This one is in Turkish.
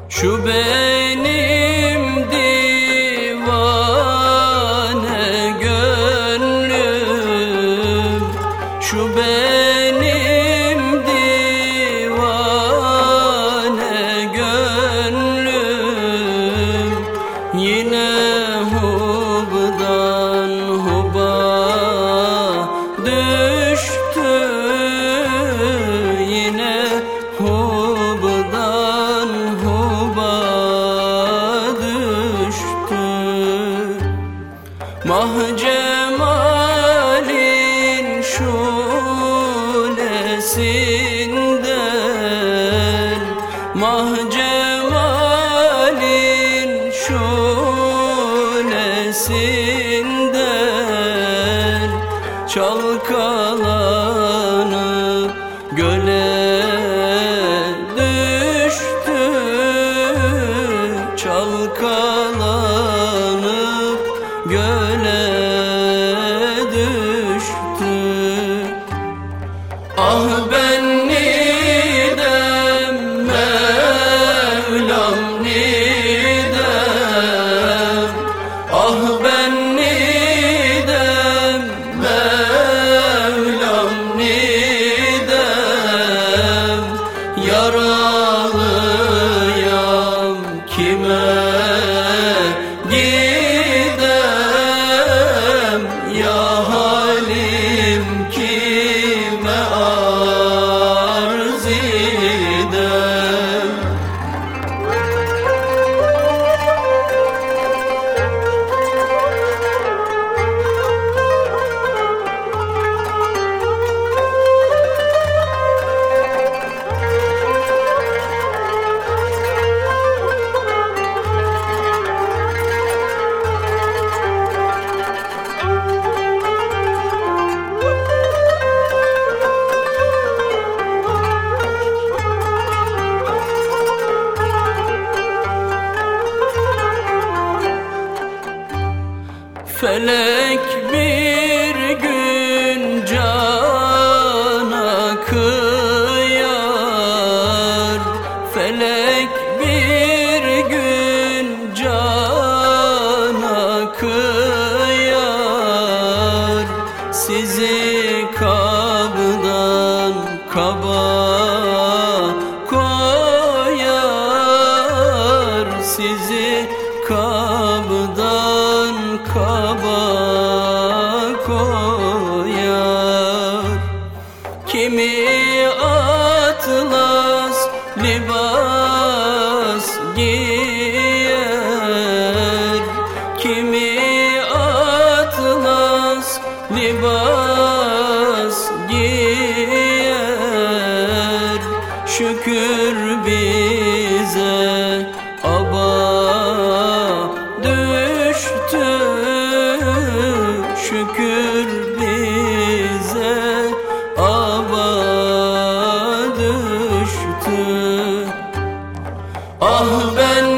Şu benim divane gönlüm, şu benim divane gönlüm, yine hubdan huba düştü, yine hubdan huba düştü. Mah cemalin şulesinden, mah cemalin şulesinden çalkalanıp göle düştü, çalkalanıp göle düştü. Ah ben nidem Mevlam nidem, ah ben nidem Mevlam nidem, yaralıyam kime gidem, ya halim kime arz edem. Felek bir gün cana kıyar, felek bir gün cana kıyar, sizi kabdan kaba koyar, sizi kabdan kaba koyar. Kimi atlas libas giyer, kimi atlas libas giyer. Şükür bize aba düştü, şükür bize aba düştü. Ah ben